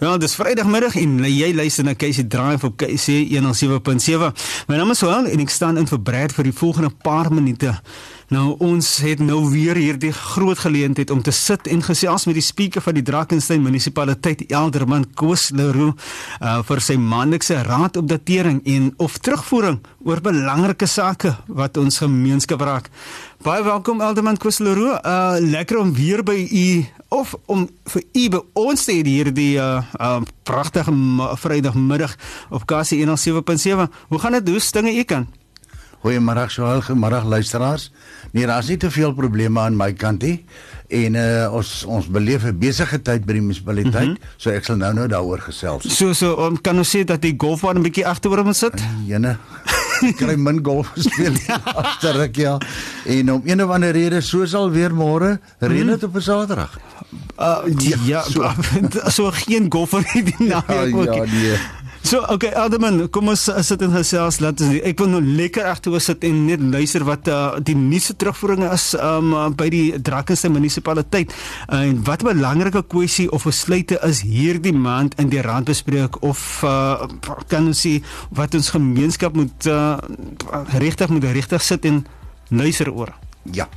Wel, dis Vrydagmiddag en jy luister na KC Drive op KC 107.7. My naam is Joel en ek staan in vir Brad vir die volgende paar minute. Nou, ons het nou weer hierdie groot geleentheid om te sit en gesels met die speaker van die Drakensberg munisipaliteit, Alderman Koos Leroux, vir sy maandelikse raadopdatering en of terugvoering oor belangrike sake wat ons gemeenskap raak. Baie welkom, Alderman Koos Leroux. Lekker om weer by u, of om vir u by ons te hê hierdie pragtige Vrydagmiddag op KC 107.7. Hoe gaan dit? Hoe is dinge u kant? Goeiemiddag, Joel, goeiemiddag luisteraars. Nee, daar is nie te veel probleme aan my kant nie. En ons beleef 'n besige tyd by die munisipaliteit, so ek sal nou daaroor gesels. So kan ons sê dat die golfbaan 'n bietjie agteroor moet sit? Jene, ek kry min golf gespeel agterruk, ja. En om een of ander rede, so sal weer môre reën dit op 'n Saterdag. So geen golf vir die naweek ook. Ja, nee. So, okay, Alderman, kom ons sit en gesels. Ek wil nou lekker agteroor sit en net luister wat die nuutste terugvoering is by die Drakensberg munisipaliteit. En wat 'n belangrike kwessie of besluite is hierdie maand in die raad bespreek, of kan ons sê wat ons gemeenskap moet regtig sit en luister oor. Ja.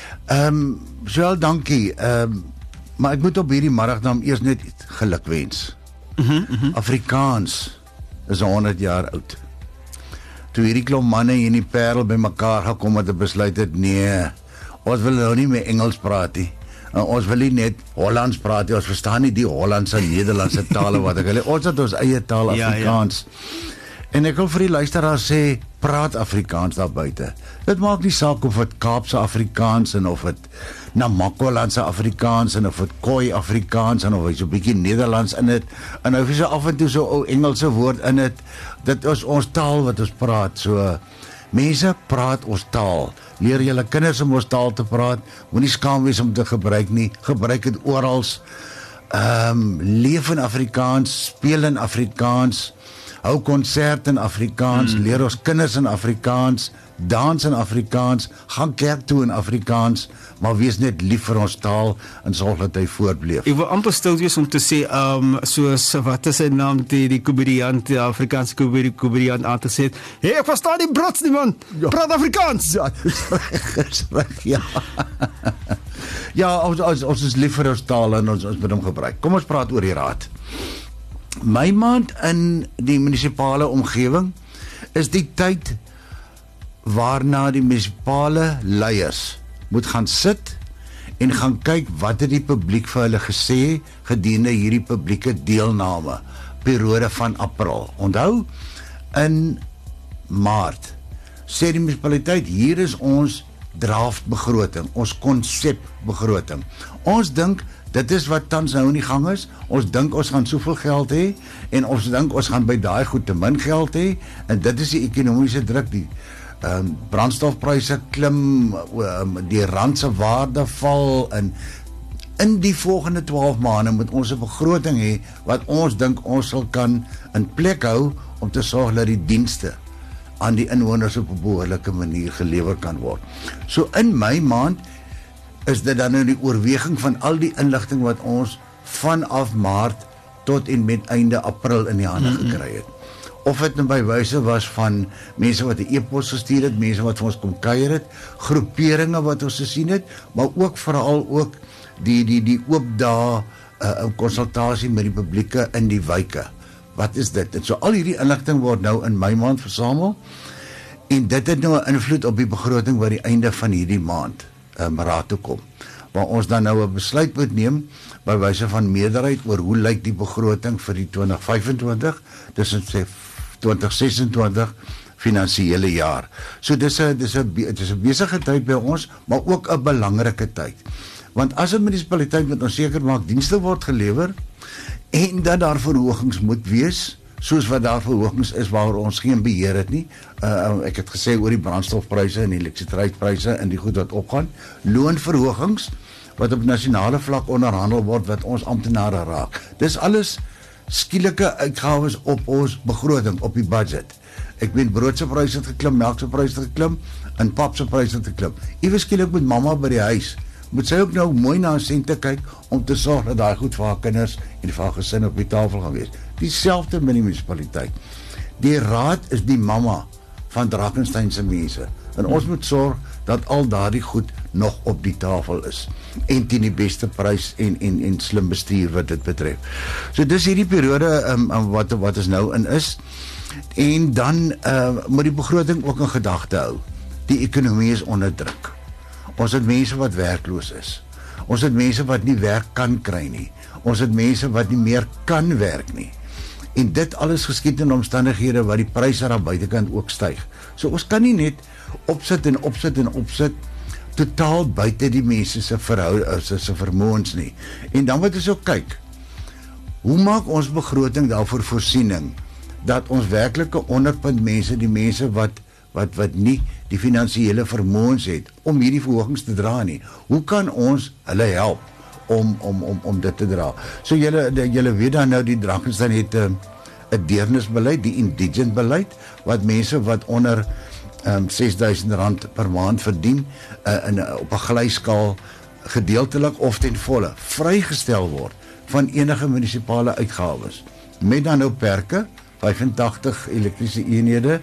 Joel, dankie. Maar ek moet op hierdie middag dan eers net gelukwens. Afrikaans is 100 jaar oud. Toe hierdie klomp manne hier in die Parel by mekaar gekom het en besluit het, nee, ons wil nou nie meer Engels praat nie. Ons wil nie net Hollands praat nie, ons verstaan nie die Hollandse en Nederlandse tale wat ek wil. Ons het ons eie taal, Afrikaans. Ja. En ek wil vir die luisteraars sê, praat Afrikaans daar buite. Dit maak nie saak of het Kaapse Afrikaans en of het Namakolandse Afrikaans en of het Khoi Afrikaans en of hy so 'n bietjie Nederlands in het en of hy so af en toe so ou Engelse woord in het. Dit is ons taal wat ons praat. So mense, praat ons taal. Leer julle kinders om ons taal te praat. Moenie skaam wees om te gebruik nie. Gebruik dit oral. Leef in Afrikaans, speel in Afrikaans. Hou konsert in Afrikaans, leer ons kinders in Afrikaans, dans in Afrikaans, gaan kerk toe in Afrikaans, maar wees net lief vir ons taal en sorg dat hy voortbleef. Ek wil amper stil wees om te sê, soos, wat is sy naam, die komediant, die Afrikaanse komediant aan te sê, hey, ek verstaan die brots nie, man, praat Afrikaans! Ja, dis reg, ja. Ja, ons is lief vir ons taal en ons moet hom gebruik. Kom ons praat oor die raad. My maand in die munisipale omgewing is die tyd waarna die munisipale leiers moet gaan sit en gaan kyk wat het die publiek vir hulle gesê gedurende hierdie publieke deelname periode van April. Onthou, in Maart sê die munisipaliteit, hier is ons draftbegroting, ons konsepbegroting. Ons dink dit is wat tans nou in die gang is. Ons dink ons gaan soveel geld hê en ons dink ons gaan by daai goed te min geld hê en dit is die ekonomiese druk, die brandstofpryse klim, die rand se waarde val en in die volgende 12 maande moet ons 'n begroting hê wat ons dink ons sal kan in plek hou om te sorg dat die dienste aan die inwoners op 'n behoorlike manier gelewer kan word. So in my maand is dit dan nou die oorweging van al die inligting wat ons vanaf Maart tot en met einde April in die hande gekry het. Of dit nou by wyse was van mense wat 'n e-pos gestuur het, mense wat vir ons kom kuier het, groeperinge wat ons gesien het, maar ook veral ook die oop dae konsultasie met die publieke in die wyke. Wat is dit? En so al hierdie inligting word nou in my maand versamel en dit het nou 'n invloed op die begroting wat die einde van hierdie maand raad toe kom, waar ons dan nou 'n besluit moet neem by wyse van meerderheid oor hoe lyk die begroting vir die 2025, dis 2026 finansiële jaar. So dis 'n besige tyd by ons, maar ook 'n belangrike tyd. Want as 'n munisipaliteit moet ons seker maak dienste word gelewer en dat daar verhogings moet wees, soos wat daar verhogings is waar ons geen beheer het nie. Ek het gesê oor die brandstofpryse en die elektrisiteitspryse en die goed wat opgaan, loonverhogings wat op nasionale vlak onderhandel word wat ons amptenare raak. Dis alles skielike uitgawes op ons begroting, op die budget. Ek weet broodse pryse het geklim, melkse pryse het geklim en papse pryse het geklim. Iewers skielik moet mamma by die huis moet sy ook nou mooi na sente kyk om te sorg dat daai goed vir haar kinders en vir haar gesin op die tafel gaan wees. Dieselfde met die munisipaliteit. Die raad is die mamma van Drakenstein se mense. En ons moet sorg dat al daardie goed nog op die tafel is. En teen die beste prys en slim bestuur wat dit betref. So dis hierdie periode wat ons nou in is. En dan moet die begroting ook in gedagte hou. Die ekonomie is onder druk. Ons het mense wat werkloos is. Ons het mense wat nie werk kan kry nie. Ons het mense wat nie meer kan werk nie. En dit alles geskied in omstandighede waar die pryse aan buitekant ook styg. So ons kan nie net opsit en opsit en opsit totaal buite die mense se vermoëns nie. En dan moet ons ook kyk, hoe maak ons begroting daarvoor voorsiening dat ons werklike onderpunt mense, die mense wat nie die finansiële vermoëns het om hierdie verhogings te dra nie. Hoe kan ons hulle help om dit te dra? So julle weet dan nou die Drakenstein het 'n deernisbeleid, die indigent beleid, wat mense wat onder R6,000 per maand verdien op 'n glyskaal gedeeltelik of ten volle vrygestel word van enige munisipale uitgawes. Met dan nou perke, 85 elektriese eenhede,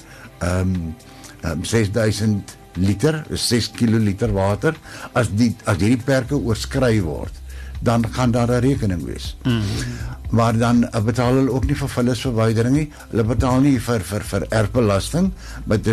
6,000 liter, 6 kiloliter water. As hierdie perke oorskry word, dan gaan daar 'n rekening wees. Maar dan betaal hulle ook nie vir vullisverwydering nie. Hulle betaal nie vir erfbelasting met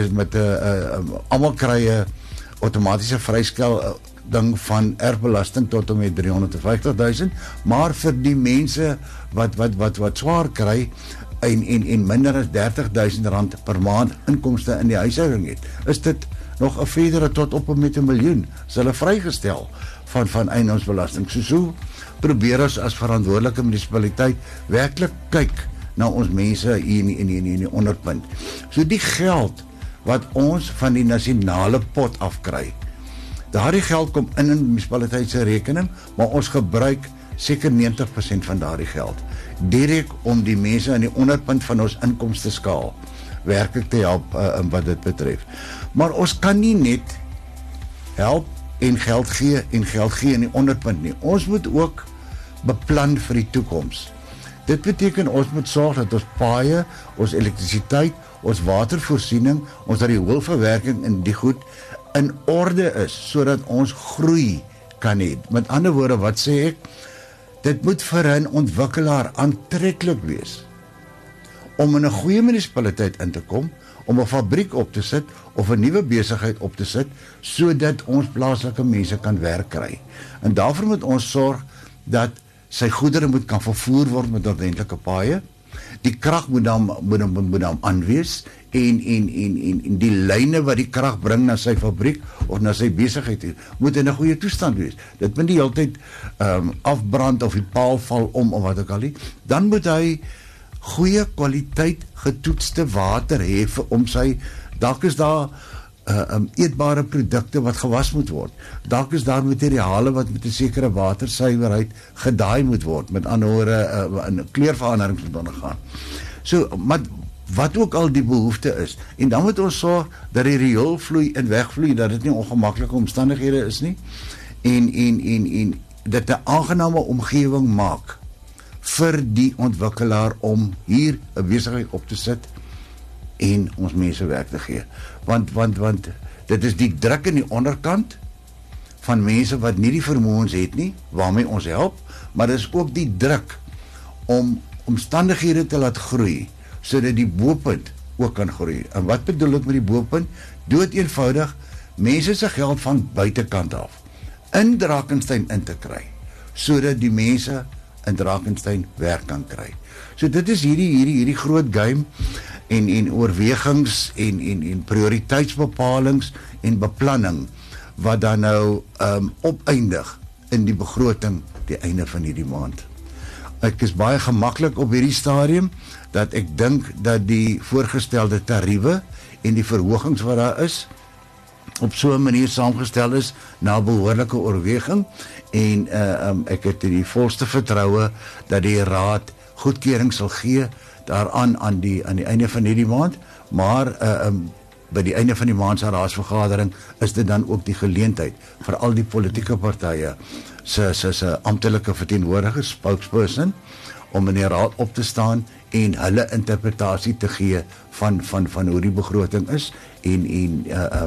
almal kry 'n outomatiese vryskel ding van erfbelasting tot en met 350,000, maar vir die mense wat swaar kry en minder as R30,000 per maand inkomste in die huishouding het, is dit nog 'n verdere tot op en met 1 miljoen. Is hulle vrygestel van eiendomsbelasting. So probeer ons as verantwoordelike munisipaliteit werklik kyk na ons mense hier in die onderpunt. So die geld wat ons van die nasionale pot afkry, daardie geld kom in die munisipaliteit se rekening, maar ons gebruik seker 90% van daardie geld direk om die mense aan die onderpunt van ons inkomste skaal werklik te help wat dit betref. Maar ons kan nie net help en geld gee in die onderpunt nie. Ons moet ook beplan vir die toekoms. Dit beteken ons moet sorg dat ons paaie, ons elektrisiteit, ons watervoorsiening, ons rioolverwerking in die goed in orde is, sodat ons groei kan hê. Met ander woorde, wat sê ek? Dit moet vir 'n ontwikkelaar aantreklik wees om in 'n goeie munisipaliteit in te kom, om 'n fabriek op te sit of 'n nuwe besigheid op te sit, sodat ons plaaslike mense kan werk kry. En daarvoor moet ons sorg dat sy goedere moet kan vervoer word met ordentlike paaie. Die krag moet dan aanwees en die lyne wat die krag bring na sy fabriek of na sy besigheid moet in 'n goeie toestand wees. Dit moet nie heeltyd afbrand of die paal val om of wat ook al nie. Dan moet hy goeie kwaliteit getoetste water hê om sy, dalk is daar eetbare produkte wat gewas moet word. Dalk is daar materiale wat met 'n sekere watersuiwerheid gedaai moet word, met ander woorde 'n kleurverandering moet ondergaan. So, maar wat ook al die behoefte is, en dan moet ons sorg dat die rioolvloei en wegvloei, dat dit nie ongemaklike omstandighede is nie, en dit 'n aangename omgewing maak vir die ontwikkelaar om hier 'n besigheid op te sit en ons mense werk te gee. Want dit is die druk in die onderkant van mense wat nie die vermoëns het nie, waarmee ons help, maar dit is ook die druk om omstandighede te laat groei, sodat die bopunt ook kan groei. En wat bedoel ek met die bopunt? Dood eenvoudig, mense se geld van buitekant af in Drakenstein in te kry, sodat die mense in Drakenstein werk kan kry. So dit is hierdie groot game en oorwegings en prioriteitsbepalings en beplanning wat dan nou opeindig in die begroting die einde van hierdie maand. Ek is baie gemaklik op hierdie stadium dat ek dink dat die voorgestelde tariewe en die verhogings wat daar is op so 'n manier saamgestel is na behoorlike oorweging en ek het die volste vertroue dat die raad goedkeuring sal gee daaraan aan die einde van hierdie maand, maar by die einde van die maand se raadsvergadering is dit dan ook die geleentheid vir al die politieke partye se amptelike verteenwoordigers, spokesperson, om in die raad op te staan en hulle interpretasie te gee van hoe die begroting is en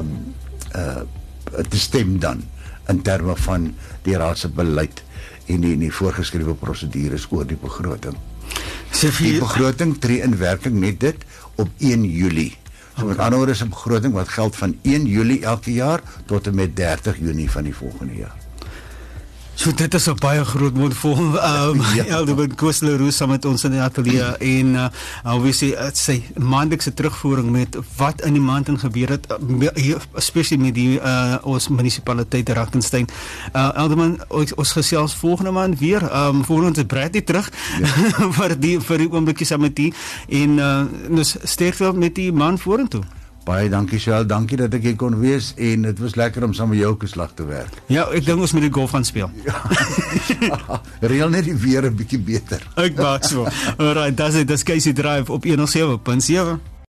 te stem dan in terme van die raad se beleid en die voorgeskrewe prosedures oor die begroting. Die begroting tree in werking net dit op 1 Julie. So met ander woorde is 'n begroting wat geld van 1 Julie elke jaar tot en met 30 Junie van die volgende jaar. So dit is 'n baie groot mond vol. Eldebert Koos-Leroux saam met ons in die ateljee en obviously sy maandelikse terugvoering met wat in die maand gebeur het, especially met die ons munisipaliteit Drakenstein. Elderman, ons gesels volgende maand weer. Volgende maand is Bradley terug vir die oomblikie saam met die en dus sterkte met die maand vorentoe. Baie dankie Shell, dankie dat ek hier kon wees en dit was lekker om saam met jou geslag te werk. Ja, ek dink ons moet die golf gaan speel. Ja, reël net die weer 'n bietjie beter. Ek maak so. Alright, dis Casey Drive op 107.7.